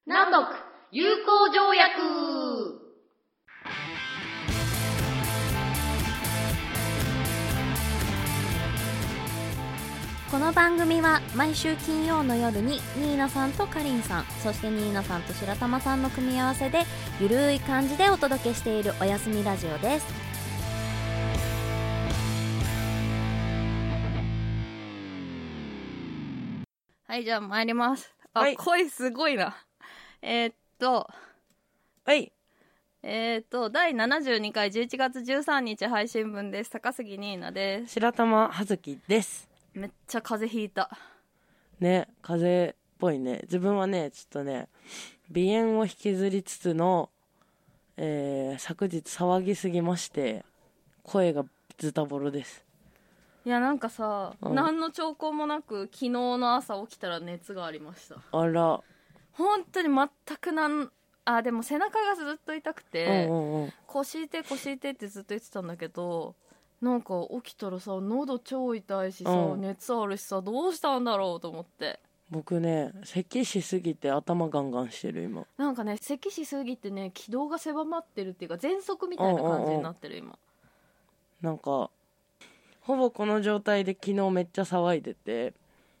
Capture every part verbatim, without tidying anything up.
南北友好条約。 この番組は毎週金曜の夜にニーナさんとカリンさん、そしてニーナさんと白玉さんの組み合わせでゆるい感じでお届けしているおやすみラジオです。はい、じゃあ参ります。あ、はい、声すごいな。えー、っとはいえー、っとだいななじゅうにかいじゅういちがつじゅうさんにち配信分です。高杉ニーナです。 白玉葉月です。 めっちゃ風邪ひいたね。風邪っぽいね。自分はねちょっとね鼻炎を引きずりつつの、えー、昨日騒ぎすぎまして声がズタボロです。 いやなんかさ、うん、何の兆候もなく昨日の朝起きたら熱がありました。 あら、 本当に全くなんあでも背中がずっと痛くて、 うんうんうん、 腰痛い腰痛いってずっと言ってたんだけど、なんか起きたらさ喉超痛いしさ、うん、熱あるしさ、どうしたんだろうと思って。 僕ね咳しすぎて頭ガンガンしてる今。 なんかね咳しすぎてね気道が狭まってるっていうか喘息みたいな感じになってる、うんうんうん、 今なんかほぼこの状態で昨日めっちゃ騒いでて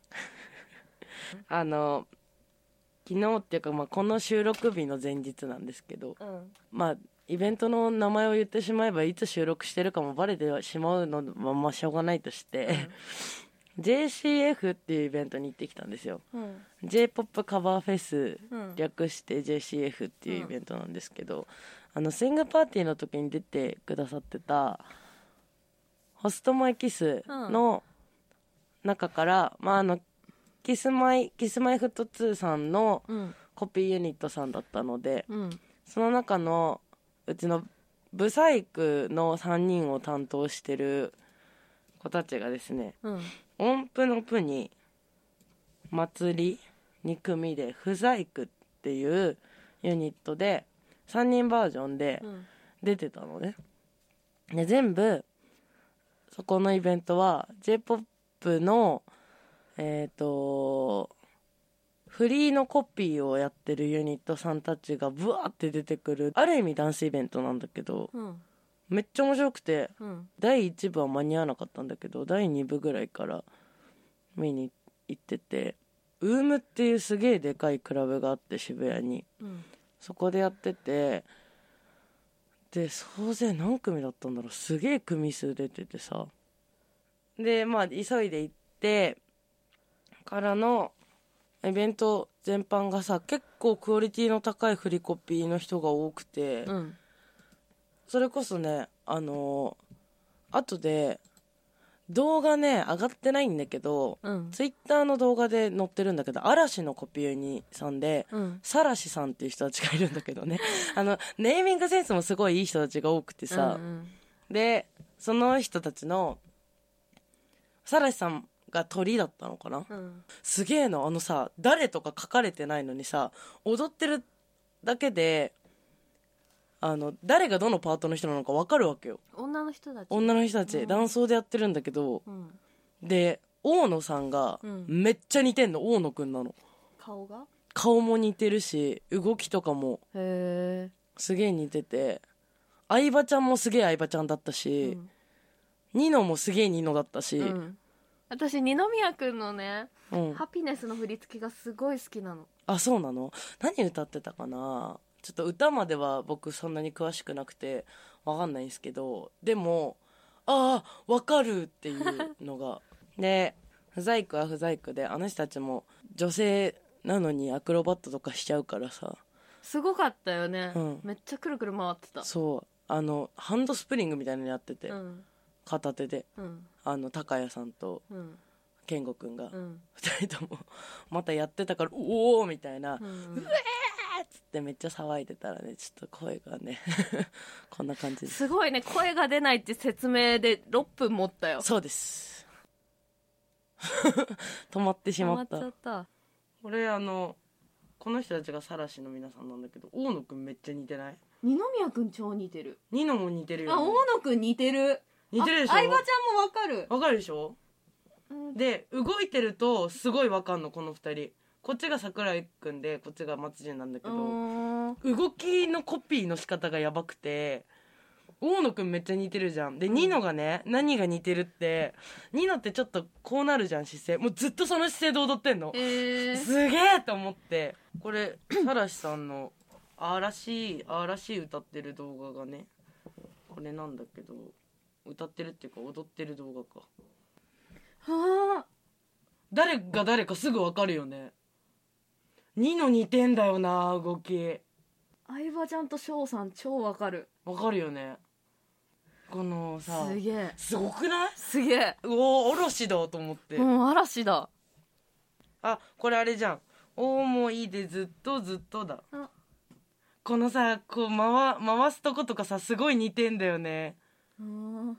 あの昨日っていうか、まあ、この収録日の前日なんですけど、うん、まあイベントの名前を言ってしまえばいつ収録してるかもバレてしまうのまましょうがないとして、うん、ジェーシーエフ っていうイベントに行ってきたんですよ、うん、J-ポップ カバーフェス、うん、略して ジェーシーエフ っていうイベントなんですけど、うん、あのスイングパーティーの時に出てくださってたホストマイキスの中から、うん、まああのキスマイキスマイフットツーさんのコピーユニットさんだったので、うん、その中のうちのブサイクのさんにんを担当してる子たちがですね、うん、音符のプに祭りに組でフザイクっていうユニットでさんにんバージョンで出てたのね、うん、で全部そこのイベントは J-ポップ のえっとフリーのコピーをやってるユニットさんたちがブワーって出てくるある意味ダンスイベントなんだけど、うん、めっちゃ面白くて、うん、だいいちぶは間に合わなかったんだけどだいにぶぐらいから見に行ってて、ウームっていうすげえでかいクラブがあって渋谷に、うん、そこでやってて、で総勢何組だったんだろう、すげえ組数出ててさ、でまあ急いで行ってからのイベント全般がさ結構クオリティの高い振りコピーの人が多くて、うん、それこそねあのー、後で動画ね上がってないんだけど、うん、ツイッターの動画で載ってるんだけど、嵐のコピーにさんで、うん、サラシさんっていう人たちがいるんだけどねあのネーミングセンスもすごいいい人たちが多くてさ、うんうん、でその人たちのサラシさんが鳥だったのかな、うん、すげえの、あのさ誰とか書かれてないのにさ踊ってるだけであの誰がどのパートの人なのか分かるわけよ。 女の人たち女の人たち、うん、男装でやってるんだけど、うん、で大野さんがめっちゃ似てんの、大野くんなの。 顔が顔も似てるし動きとかもへすげえ似てて、相葉ちゃんもすげえ相葉ちゃんだったし、うん、ニノもすげえニノだったし、うん、 私二宮くんのね、うん、ハピネスの振り付けがすごい好きなの。 あ、そうなの。何歌ってたかな、ちょっと歌までは僕そんなに詳しくなくて分かんないんですけど、でもああ分かるっていうのがでフザイクはフザイクで、あの人たちも女性なのにアクロバットとかしちゃうからさすごかったよね、うん、めっちゃくるくる回ってた。 そう、あのハンドスプリングみたいなのやってて、うん、片手で、うん、あの高谷さんと、うん、健吾くんが、うん、ふたりともまたやってたからおおみたいな、うん、うえーっつってめっちゃ騒いでたらね、ちょっと声がねこんな感じです。 すごいね、声が出ないって説明でろっぷん持ったよ。 そうです止まってしまった。 止まっちゃった。 これあのこの人たちがサラシの皆さんなんだけど、大野くんめっちゃ似てない？ 二宮くん超似てる。 ニノも似てるよね。 あ、大野くん似てる。 似てるでしょ。 相葉ちゃんもわかる。 わかるでしょ、うん、で動いてるとすごいわかんの、この二人こっちが桜井くんでこっちが松潤なんだけど、 うん動きのコピーの仕方がやばくて、大野くんめっちゃ似てるじゃん。で、ニノがね、何が似てるって、ニノってちょっとこうなるじゃん、姿勢。もうずっとその姿勢で踊ってんの。 へーすげえと思って。これ、さらしさんの、あーらしい、あーらしい歌ってる動画がね、これなんだけど、歌ってるっていうか踊ってる動画か。 はあ誰が誰かすぐわかるよね。ニノ似てんだよな、動き。 相葉ちゃんと翔さん超わかる。 わかるよね。このさ、 すげえすごくない？ すげえ。 うおー、嵐だと思って。 うん嵐だ。 あ、これあれじゃん。思い出ずっとずっとだ。 あこのさ、こう回、回すとことかさ、すごい似てんだよね。 うん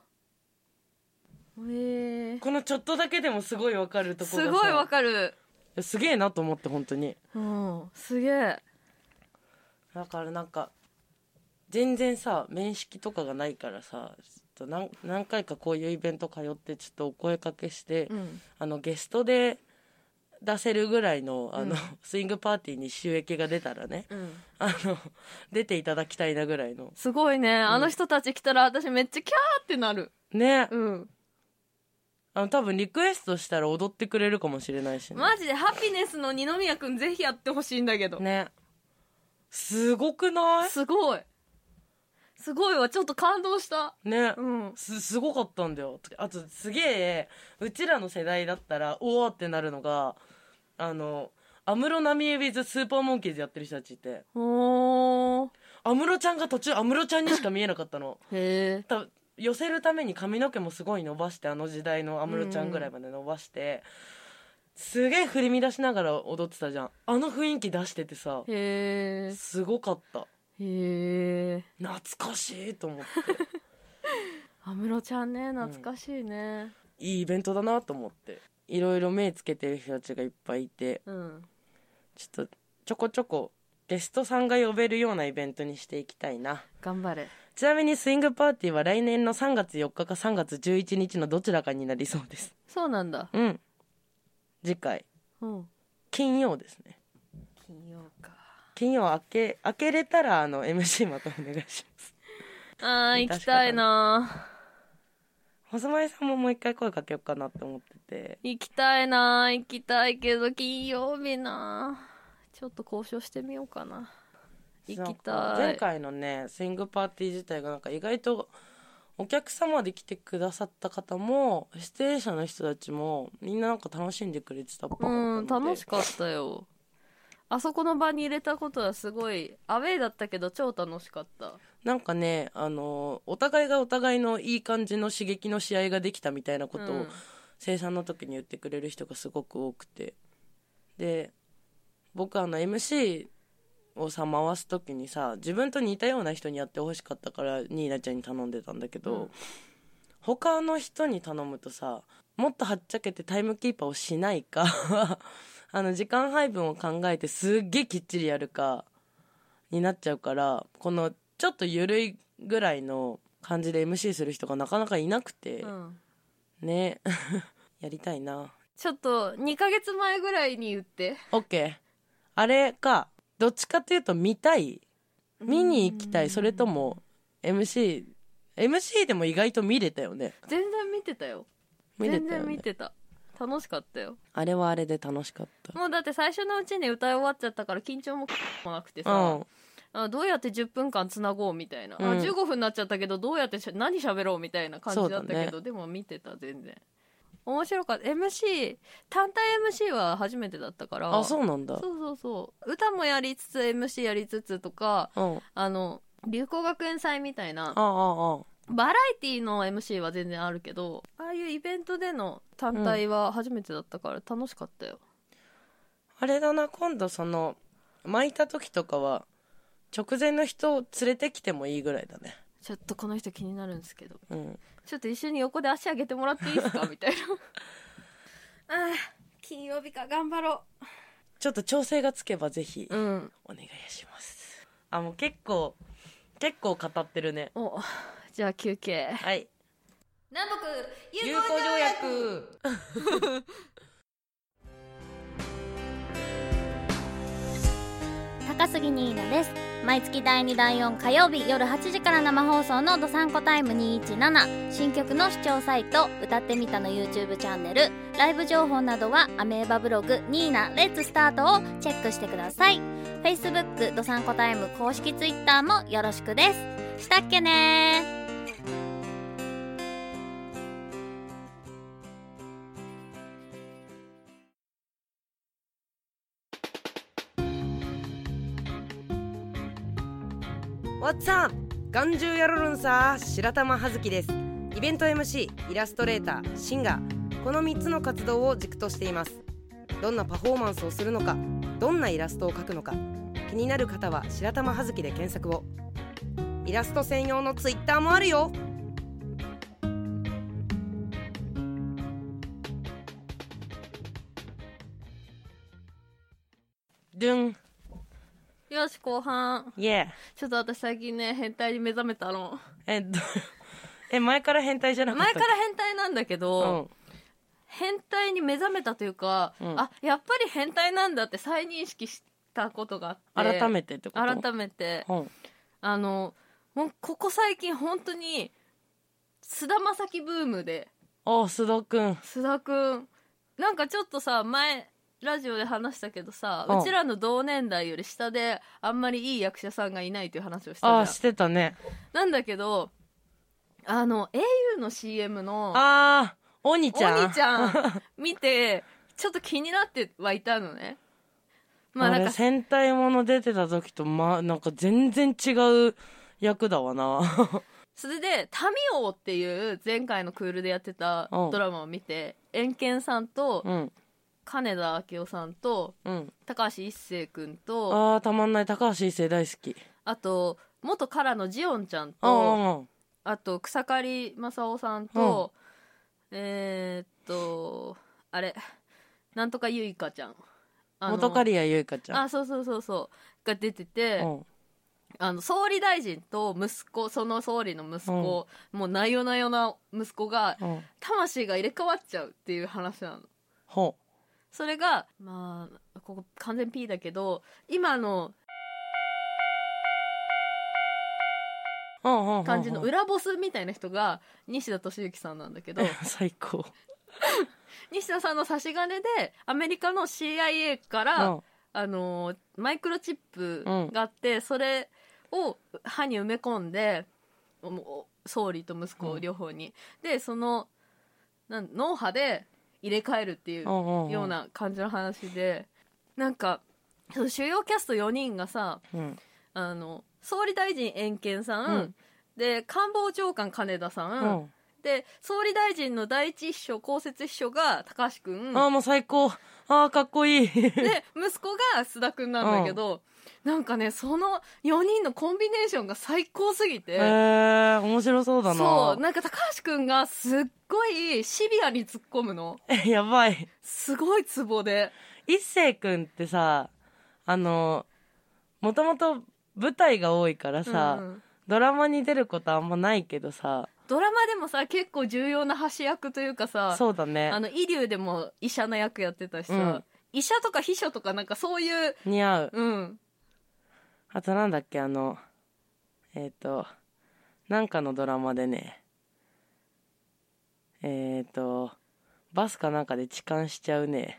へえこのちょっとだけでもすごいわかるとこがさ。 すごいわかる。 いやすげえなと思って本当に。 うんすげえ。 だからなんか全然さ面識とかがないからさ、ちょっと何何回かこういうイベント通ってちょっとお声かけして、 うん、 あのゲストで出せるぐらいのあの、 うん、 スイングパーティーに収益が出たらね、 うん、 あの出ていただきたいなぐらいの。 すごいね、あの人たち来たら私めっちゃキャーってなるね、 うん、 あの多分リクエストしたら踊ってくれるかもしれないしね。 マジでハピネスの二宮くんぜひやってほしいんだけどね、すごくない？ すごいすごいわ、ちょっと感動したね、 うん、 すすごかったんだよ。あとすげえうちらの世代だったらおおってなるのが、あの安室奈美恵 with スーパーモンキーズやってる人たちいて、 おー安室ちゃんが途中安室ちゃんにしか見えなかったのへえ多分寄せるために髪の毛もすごい伸ばして、あの時代の安室ちゃんぐらいまで伸ばして、うん、すげえ振り乱しながら踊ってたじゃん。あの雰囲気出しててさ、 へえすごかった。 へえ懐かしいと思って安室ちゃんね、懐かしいね、 うん、いいイベントだなと思って、いろいろ目つけてる人たちがいっぱいいて、 うん、 ちょっとちょこちょこゲストさんが呼べるようなイベントにしていきたいな。 頑張れ。 ちなみにスイングパーティーは来年のさんがつよっかかさんがつじゅういちにちのどちらかになりそうです。 そうなんだ。 うん、次回、うん、金曜ですね。 金曜か。 金曜明け明けれたらあの エムシー またお願いします。 あー行きたいな。 細前さんももう一回声かけようかなって思ってて。 行きたいな、行きたいけど金曜日な、ちょっと交渉してみようかな。行きたい。 前回のねスイングパーティー自体がなんか意外とお客様で来てくださった方も出演者の人たちもみんななんか楽しんでくれてたっぽかったので、 うん楽しかったよ。あそこの場に入れたことはすごいアウェーだったけど超楽しかった。 なんかね、あのお互いがお互いのいい感じの刺激の試合ができたみたいなことを、うん、生産の時に言ってくれる人がすごく多くて、で僕あの エムシー をさ回す時にさ自分と似たような人にやってほしかったからニーナちゃんに頼んでたんだけど、うん、他の人に頼むとさもっとはっちゃけてタイムキーパーをしないかあの時間配分を考えてすっげえきっちりやるかになっちゃうから、このちょっと緩いぐらいの感じで エムシー する人がなかなかいなくて、うん、ねやりたいな。 ちょっとにかげつまえぐらいに言って。 OK。 あれか、どっちかっていうと見たい、見に行きたい、それとも エムシー エムシー でも意外と見れたよね。 全然見てたよ。 見れたよね。 全然見てた。楽しかったよ。 あれはあれで楽しかった。 もうだって最初のうちに歌い終わっちゃったから緊張もなくてさ、うんあどうやってじゅっぷんかんつなごうみたいな、うん、あじゅうごふんになっちゃったけどどうやってしゃ何喋ろうみたいな感じだったけど、ね、でも見てた。全然面白かった。 エムシー 単体 エムシー は初めてだったから。 あそうなんだ。 そうそうそう歌もやりつつ エムシー やりつつとか、うん、あの流行学園祭みたいなあああバラエティの エムシー は全然あるけど、ああいうイベントでの単体は初めてだったから楽しかったよ、うん、 あれだな、今度その巻いた時とかは直前の人を連れてきてもいいぐらいだね。 ちょっとこの人気になるんですけど、 うん、 ちょっと一緒に横で足上げてもらっていいですかみたいなああ金曜日か頑張ろう。 ちょっと調整がつけばぜひお願いします、うん、あもう結構結構語ってるね。 おじゃあ休憩。 はい。 南北友好条約高杉ニーナです。毎月だいにだいよん火曜日夜はちじから生放送のどさんこタイムにひゃくじゅうなな、新曲の視聴サイト歌ってみたの YouTube チャンネル、ライブ情報などはアメーバブログニーナレッツスタートをチェックしてください。 Facebook どさんこタイム公式 Twitter もよろしくです。したっけねー。 What's up? 眼中やろるんさ、白玉葉月です。イベント エムシー、イラストレーター、シンガー、このみっつの活動を軸としています。どんなパフォーマンスをするのか、どんなイラストを描くのか、気になる方は白玉葉月で検索を。イラスト専用のツイッターもあるよ。 ドゥン。 よし後半。 イエー。 ちょっと私最近ね変態に目覚めたの。 えっとえ前から変態じゃなかったっけ？ 前から変態なんだけど、 うん、 変態に目覚めたというか、うん、あやっぱり変態なんだって再認識したことがあって。 改めてってこと？ 改めて、 うん、 あのもうここ最近本当に菅田将暉ブームで。 あ須田くん須田くんなんかちょっとさ前ラジオで話したけどさ、うん、うちらの同年代より下であんまりいい役者さんがいないという話をしたじゃん。 あしてたね。 なんだけどあの エーユー の シーエム のあおにちゃんおにちゃん見てちょっと気になってはいたのね。 まあなんか戦隊もの出てた時とまあなんか全然違う役だわなそれでタミオっていう前回のクールでやってたドラマを見て、エンケンさんと、うん金田明夫さんと、うん、高橋一生くんとあーたまんない高橋一生大好き。 あと元カラのジオンちゃんと あ, あと草刈正雄さんと、うん、えー、っとあれなんとかゆいかちゃん元刈谷ゆいかちゃんあそうそうそうそうが出てて、うん、あの総理大臣と息子その総理の息子、うん、もうなよなよな息子が、うん、魂が入れ替わっちゃうっていう話なの。 ほうそれがまあここ完全 P だけど今の感じの裏ボスみたいな人が西田敏行さんなんだけど最高西田さんの差し金でアメリカの シーアイエー から、うん、あのマイクロチップがあって、うん、それを歯に埋め込んで総理と息子両方に、うん、でそのなん脳波で入れ替えるっていうような感じの話で、なんか主要キャストよにんがさ、うん、あの総理大臣エンケンさん、うん、で官房長官金田さん、うん、で総理大臣の第一秘書公設秘書が高橋くん、 あーもう最高、あーかっこいいで息子が須田くんなんだけど、うん、なんかねそのよにんのコンビネーションが最高すぎて、 へー面白そうだな。 そうなんか高橋くんがすっごいシビアに突っ込むのえやばいすごいツボで。 一星くんってさあのもともと舞台が多いからさ、うん、ドラマに出ることあんまないけどさ、 ドラマでもさ結構重要な橋役というかさ、 そうだね、 あのイリュウでも医者の役やってたしさ、うん、医者とか秘書とかなんかそういう似合う。 うんあとなんだっけあのえっ、ー、となんかのドラマでねえっ、ー、とバスかなんかで痴漢しちゃうね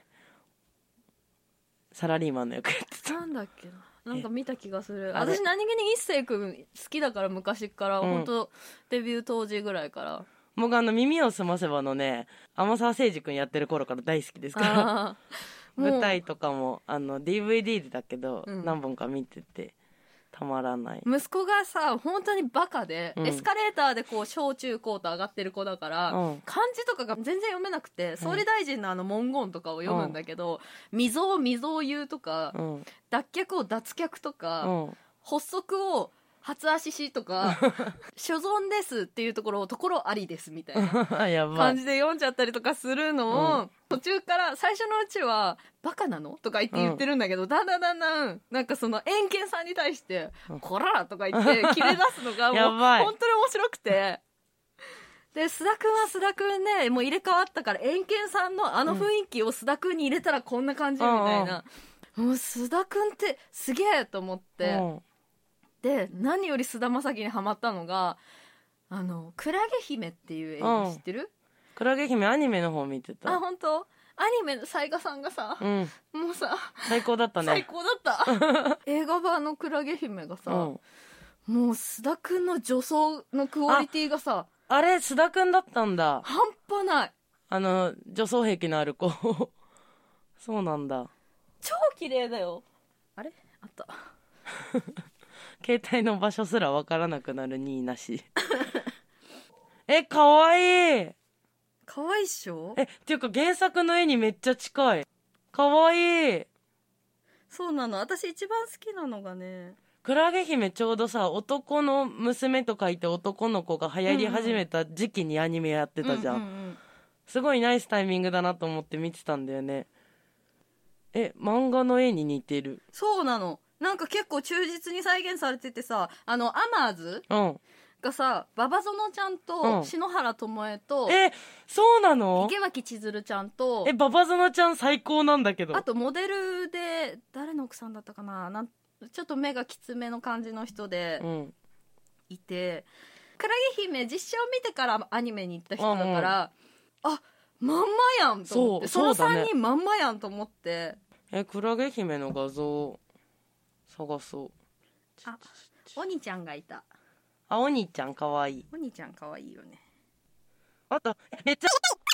サラリーマンの役やってた。 なんだっけな、なんか見た気がする。私何気に一星くん好きだから昔から、うん、本当デビュー当時ぐらいから僕あの耳をすませばのね天沢誠司くんやってる頃から大好きですから舞台とかもあの ディーブイディー だけど、うん、何本か見ててたまらない。 息子がさ本当にバカで、うん、エスカレーターでこう小中高と上がってる子だから、うん、漢字とかが全然読めなくて、総理大臣のあの文言とかを読むんだけど、未曾有未曾有とか、うん、脱却を脱却とか、うん、発足を初足しとか所存ですっていうところをところありですみたいな感じで読んじゃったりとかするのを、うん、途中から最初のうちはバカなのとか言って言ってるんだけど、うん、だんだんだんだんなんかそのエンケンさんに対してこらとか言って切れ出すのがもう本当に面白くてで須田くんは須田くんでもう入れ替わったからエンケンさんのあの雰囲気を須田くんに入れたらこんな感じみたいな、 もう須田くんってすげえと思って、うん、で何より菅田将暉にハマったのがあのクラゲ姫っていう映画知ってる？うん、 クラゲ姫アニメの方見てた。 あ、本当？アニメの雑賀さんがさ、うん、もうさ最高だったね。 最高だった映画版のクラゲ姫がさ、うん、もう須田くんの女装のクオリティがさ、 あ, あれ須田くんだったんだ。 半端ない。 あの女装癖のある子そうなんだ。 超綺麗だよ。あれあった携帯の場所すらわからなくなるにいなしえ、かわいい。 かわいいっしょ。 え、っていうか原作の絵にめっちゃ近い。かわいい。 そうなの。私一番好きなのがね、 クラゲ姫ちょうどさ、男の娘と書いて男の子が流行り始めた時期にアニメやってたじゃん、うんうんうん、すごいナイスタイミングだなと思って見てたんだよね。え、漫画の絵に似てる。 そうなの。なんか結構忠実に再現されててさ、あのアマーズ、うんがさ、馬場園ちゃんと篠原ともえと、 うん、え、そうなの？ 池脇千鶴ちゃんと、 え、馬場園ちゃん最高なんだけど。 あとモデルで誰の奥さんだったかな、なんちょっと目がきつめの感じの人でいて、うん、クラゲ姫実写を見てからアニメに行った人だから、うんうん、あ、まんまやんと思って、そのさんにんまんまやんと思って。 え、クラゲ姫の画像探そう。 あ、おにちゃんがいた。 あ、お兄ちゃんかわいい。 お兄ちゃんかわいいよね。 あとめっちゃ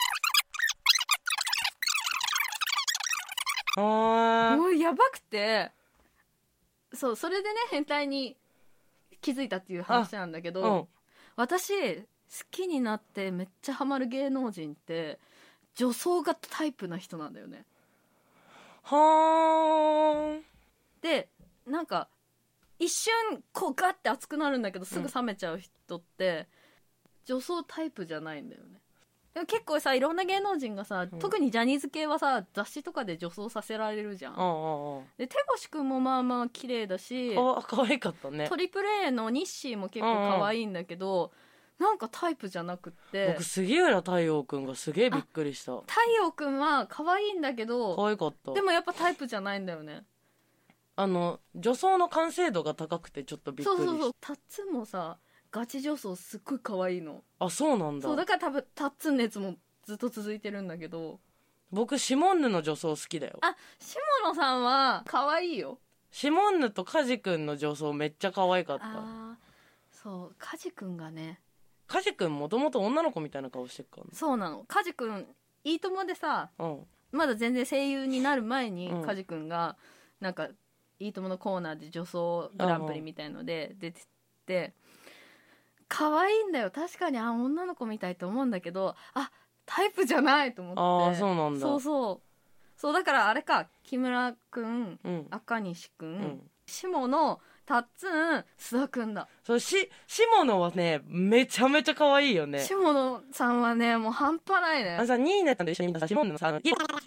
あもうやばくて、そう、それでね変態に気づいたっていう話なんだけど、うん、私好きになってめっちゃハマる芸能人って女装がタイプな人なんだよね。 はーん。でなんか一瞬こうガッて熱くなるんだけどすぐ冷めちゃう人って、うん、女装タイプじゃないんだよね。でも結構さ、いろんな芸能人がさ、うん、特にジャニーズ系はさ雑誌とかで女装させられるじゃん。 あああで手越くんもまあまあ綺麗だし、 か, かわいかったね。 トリプル A のニッシーも結構可愛いんだけど、うん、なんかタイプじゃなくって。 僕杉浦太陽くんがすげえびっくりした。 太陽くんは可愛いんだけど可愛かった。 でもやっぱタイプじゃないんだよね。 あの女装の完成度が高くてちょっとびっくりした。 そうそうそう。タッツンもさガチ女装すっごい可愛いの。 あ、そうなんだ。 そうだから多分タッツンのやつもずっと続いてるんだけど、 僕シモンヌの女装好きだよ。 あ、下野さんは可愛いよ。 シモンヌとカジ君の女装めっちゃ可愛かった。 あ、そうカジ君がね、 カジ君もともと女の子みたいな顔してるからね。 そうなの。カジ君いいともでさ、うん、まだ全然声優になる前に、うん、カジ君がなんかいいとものコーナーで女装グランプリみたいので出てて、可愛いんだよ。確かにあ女の子みたいと思うんだけど、あタイプじゃないと思って。 ああ、そうなんだ。 そうそうそう。だからあれか、木村くん、うん、赤西くん、うん、下野、タッツン、須田くんだ。 そうし下野はねめちゃめちゃ可愛いよね。 下野さんはねもう半端ないね。 あのさニーナさんと一緒に見た下野のさ、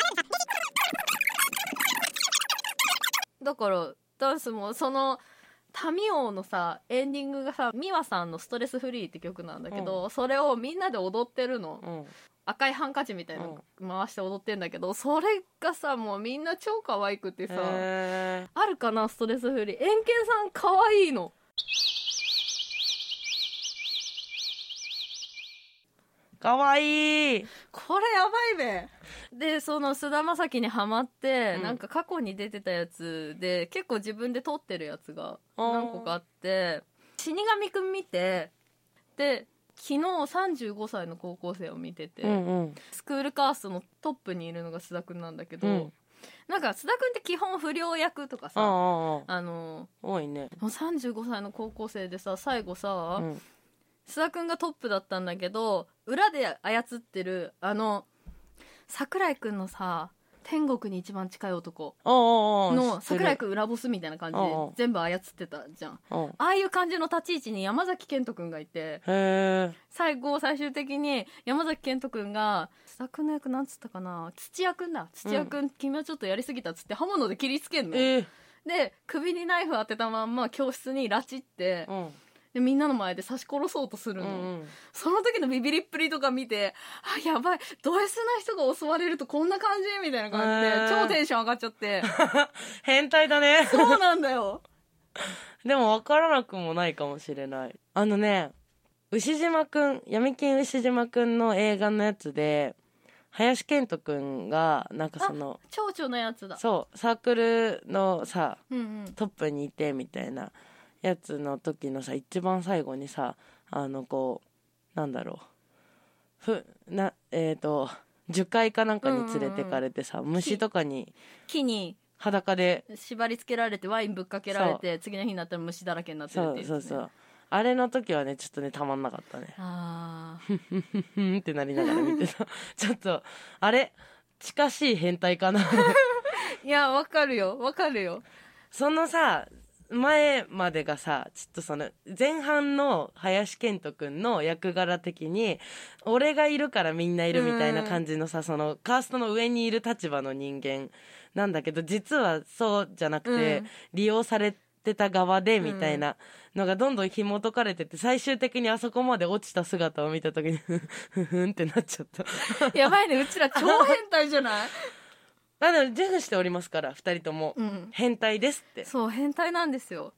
だからダンスもそのタミオのさエンディングがさミワさんのストレスフリーって曲なんだけど、うん、それをみんなで踊ってるの、うん、赤いハンカチみたいなの回して踊ってんだけど、うん、それがさもうみんな超可愛くてさ、あるかなストレスフリー。エンケンさん可愛いの。 かわいい。 これやばいべ。でその菅田将暉にハマって、うん、なんか過去に出てたやつで結構自分で撮ってるやつが何個かあって、死神くん見て、で昨日さんじゅうごさいの高校生を見てて、うんうん、スクールカーストのトップにいるのが須田くんなんだけど、うん、なんか須田くんって基本不良役とかさ、ああの多いね。 もうさんじゅうごさいの高校生でさ最後さ、うん、須田くんがトップだったんだけど裏で操ってるあの桜井くんのさ天国に一番近い男の桜井くん裏ボスみたいな感じで全部操ってたじゃん。ああいう感じの立ち位置に山崎賢人くんがいて、最後最終的に山崎賢人くんが須田くんの役なんつったかな、土屋くんだ土屋くん、うん、君はちょっとやりすぎたっつって刃物で切りつけんの、えー、で首にナイフ当てたまんま教室に拉致って、うん、 でみんなの前で刺し殺そうとするの、うんうん、その時のビビりっぷりとか見て、あやばいド S な人が襲われるとこんな感じみたいな感じで超テンション上がっちゃって変態だねそうなんだよでも分からなくもないかもしれない。あのね牛島くん闇金牛島くんの映画のやつで林遣都くんがなんかその蝶々のやつだ、 そうサークルのさ、 うんうん、 トップにいてみたいなやつの時のさ一番最後にさあのこうなんだろうふなえっ、ー、と樹海かなんかに連れてかれてさ、うんうんうん、虫とかに木に裸で縛り付けられてワインぶっかけられて次の日になったら虫だらけになってるっていう、ね、 そうそうそうあれの時はねちょっとねたまんなかったね。 あふふふふんってなりながら見てたちょっとあれ近しい変態かないやわかるよわかるよ。 そのさ前までがさちょっとその前半の林遣都くんの役柄的に俺がいるからみんないるみたいな感じのさ、そのカーストの上にいる立場の人間なんだけど実はそうじゃなくて、うん、利用されてた側でみたいなのがどんどん紐解かれてて最終的にあそこまで落ちた姿を見た時にふふふんってなっちゃったやばいねうちら超変態じゃないあでも自負しておりますからふたりとも、うん、変態ですって。 そう変態なんですよ。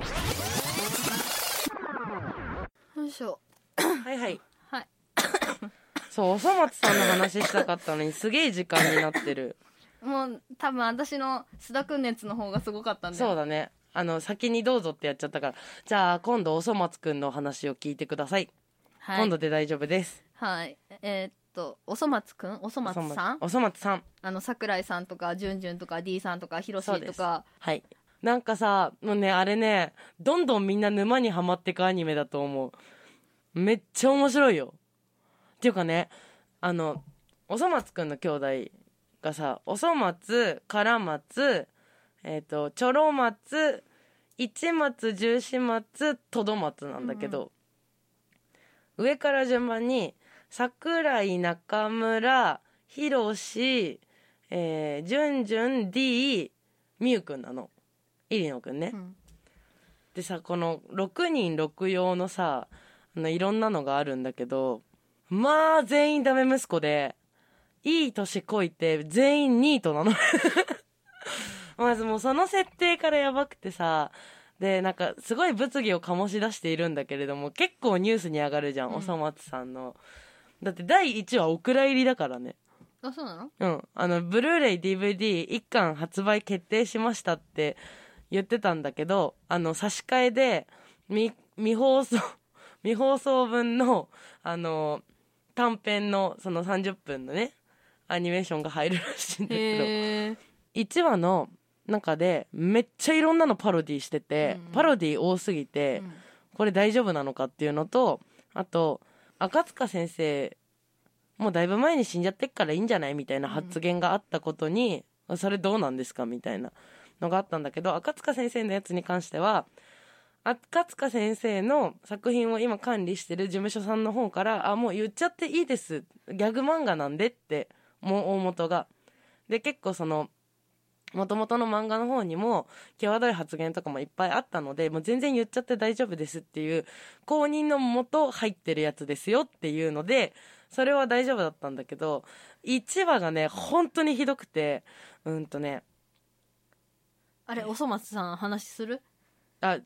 よいしょはいはいはいそうおそ松さんの話したかったのにすげえ時間になってるもう多分私の須田くん熱の方がすごかったんで。 そうだねあの先にどうぞってやっちゃったからじゃあ今度おそ松くんの話を聞いてください、はい、今度で大丈夫です。 はいえー、っとおそ松くんおそ松さんおそ松さんあの桜井さんとかじゅんじゅんとか D さんとかひろしとかはいなんかさもうねあれねどんどんみんな沼にはまってくアニメだと思う。めっちゃ面白いよっていうかねあのおそ松くんの兄弟がさおそ松から松えー、とちょろ松一松十四松とど松なんだけど、うん、上から順番に桜井中村ひろしえー、じゅんじゅん D みゆくんなの入野くんね、うん、でさこのろくにんろくようのさあのいろんなのがあるんだけどまあ全員ダメ息子でいい年こいて全員ニートなのまずもうその設定からやばくてさでなんかすごい物議を醸し出しているんだけれども結構ニュースに上がるじゃん、うん、おそ松さんのだってだいいちわお蔵入りだからね。 あそうなの？ うんあのブルーレイ ディーブイディー 一巻発売決定しましたって言ってたんだけどあの差し替えで未, 未放送未放送分のあの短編のそのさんじゅっぷんのねアニメーションが入るらしいんだけどいちわの中でめっちゃいろんなのパロディしてて、うん、パロディ多すぎて、うん、これ大丈夫なのかっていうのとあと赤塚先生もうだいぶ前に死んじゃってっからいいんじゃないみたいな発言があったことに、うん、それどうなんですかみたいなのがあったんだけど赤塚先生のやつに関しては赤塚先生の作品を今管理してる事務所さんの方からあもう言っちゃっていいですギャグ漫画なんでってもう大元がで結構その元々の漫画の方にも際どい発言とかもいっぱいあったのでもう全然言っちゃって大丈夫ですっていう公認のもと入ってるやつですよっていうのでそれは大丈夫だったんだけどいちわがね本当にひどくてうんとねあれおそ松さん話するあ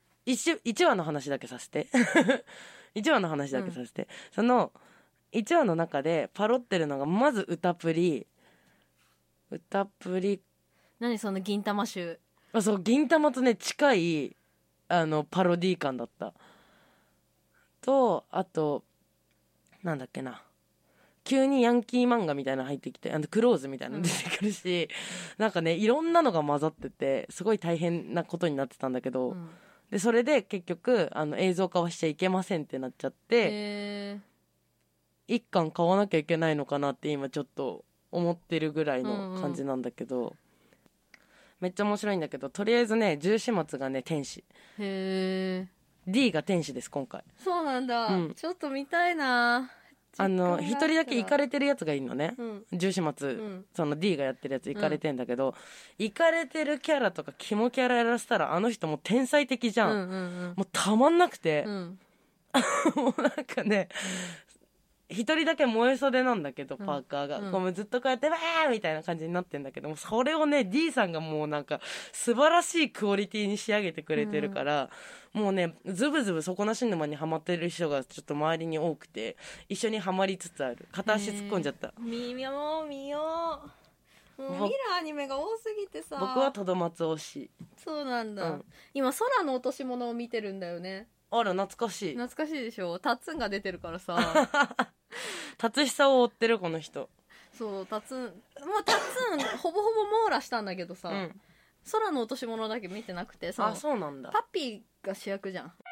1, 1話の話だけさせていちわの話だけさせて、うん、そのいちわの中でパロってるのがまず歌プリ歌プリ何その銀魂集あそう銀魂とね近いあのパロディ感だったとあとなんだっけな急にヤンキー漫画みたいなの入ってきてあのクローズみたいなの出てくるし、うん、なんかねいろんなのが混ざっててすごい大変なことになってたんだけど、うん、でそれで結局あの映像化はしちゃいけませんってなっちゃって一巻買わなきゃいけないのかなって今ちょっと思ってるぐらいの感じなんだけど、うんうん、めっちゃ面白いんだけどとりあえずね十四松がね天使へー D が天使です今回。 そうなんだ、うん、ちょっと見たいなあの一人だけイカれてるやつがいるのね、 うん、 重始末、 うん、 その D がやってるやつイカれてんだけど、イ、うん、カれてるキャラとかキモキャラやらせたらあの人もう天才的じゃん、うんうんうん、もうたまんなくて、うん、もうなんかね、一人だけ燃え袖なんだけど、パーカーが、うん、こうずっとこうやってわーみたいな感じになってんだけども、それをね D さんがもうなんか素晴らしいクオリティに仕上げてくれてるから、うん、もうねズブズブ底なし沼にハマってる人がちょっと周りに多くて一緒にハマりつつある。片足突っ込んじゃった。 見よう見よう、もう見るアニメが多すぎてさ。 僕はトドマツ推し。 そうなんだ、うん、今空の落とし物を見てるんだよね。 あら懐かしい。 懐かしいでしょ。タッツンが出てるからさ達久を追ってるこの人。 そうタツン、もうタツンほぼほぼ網羅したんだけどさ、うん、空の落とし物だけ見てなくてさ。 あ、そうなんだ。 パピーが主役じゃん。い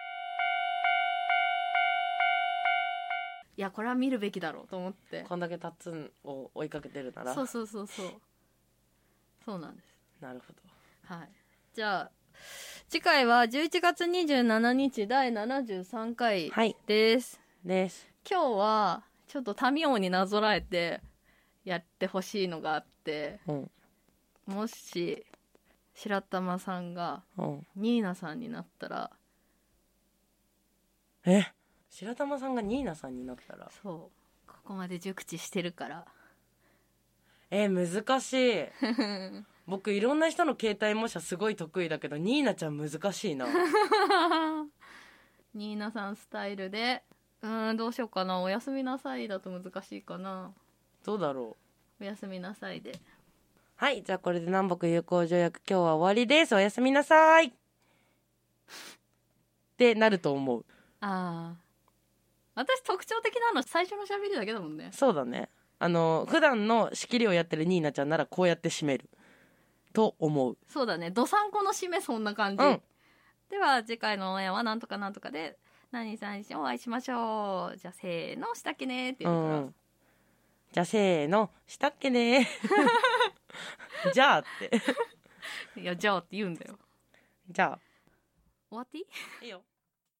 やこれは見るべきだろうと思って。 こんだけタツンを追いかけてるなら。 そうそうそうそうそうなんです。 なるほど。はい、じゃあ次回はじゅういちがつにじゅうしちにちだいななじゅうさんかいです、 はい、です。 今日はちょっと民王になぞらえてやってほしいのがあって、うん、もし白玉さんがニーナさんになったら、 うん、え白玉さんがニーナさんになったら。 そうここまで熟知してるから。 え難しい僕いろんな人の携帯模写すごい得意だけどニーナちゃん難しいなニーナさんスタイルで、うーんどうしようかな。おやすみなさいだと難しいかな。 どうだろう。おやすみなさいで。 はい、じゃあこれで南北友好条約今日は終わりです。おやすみなさいってなると思う。 ああ私特徴的なの最初のしゃべりだけだもんね。 そうだね。あの普段の仕切りをやってるニーナちゃんならこうやって締めると思う。 そうだね。どさんこの締めそんな感じ、うん、では次回のオンエアはなんとかなんとかで何さんにお会いしましょう。じゃあせーのしたっけねって言うから、うん、 じゃあせーのしたっけねじゃあっていやじゃあって言うんだよ。 じゃあ終わっていい？ いいよ。